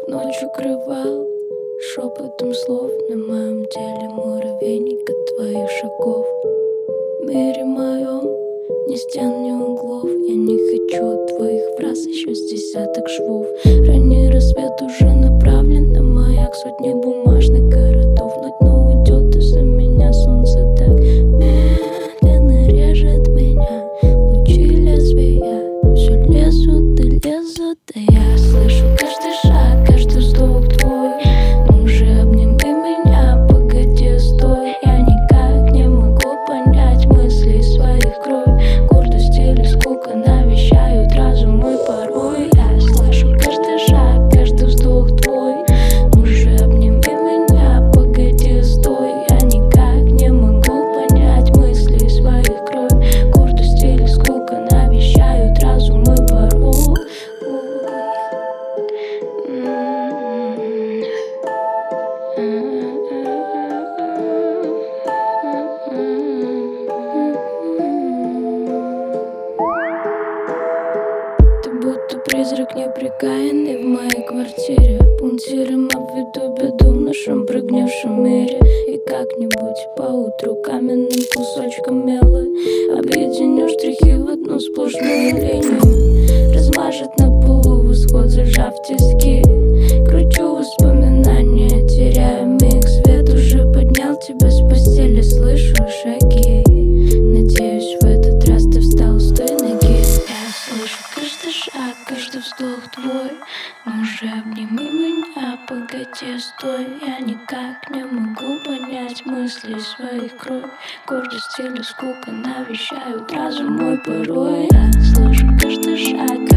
Ночь укрывал шепотом слов. На моем теле муравейник от твоих шагов. В мире моем ни стен, ни углов. Я не хочу от твоих фраз еще с десяток швов. Ранний рассвет уже направлен на маяк. Сотни бумажных городов. Но дно уйдет из-за меня. Солнце так медленно режет меня. Лучи лезвия все лезут и лезут. А я слышу каждый шаг, каждый вздох твой. Ну уже обними меня, погоди, стой. Я никак не могу понять мыслей своих. Кровь, гордость или скука навещают разум мой порой. Я слышу каждый шаг, каждый вздох твой. Ну уже обними меня, погоди, стой. Я никак не могу понять мыслей своих. Кровь, гордость или скука навещают разум мой порой. Ты будто призрак неприкаянный в моей квартире. Пунктиром обведу беду в нашем прогнившем мире. И как-нибудь поутру каменным кусочком мела объединю штрихи в одну сплошную линию. Размажет на полу восход, зажав тиски. Кручу воспоминания, теряя миг. Свет уже поднял тебя с постели, слышу шаги. Надеюсь, в этот раз ты встал с той ноги. Я слышу каждый шаг, каждый вздох твой. Ну уже обними меня, погоди, стой. Я никак не могу понять мыслей своих. Кровь, гордость или скука навещают разум мой порой. Я слышу каждый шаг,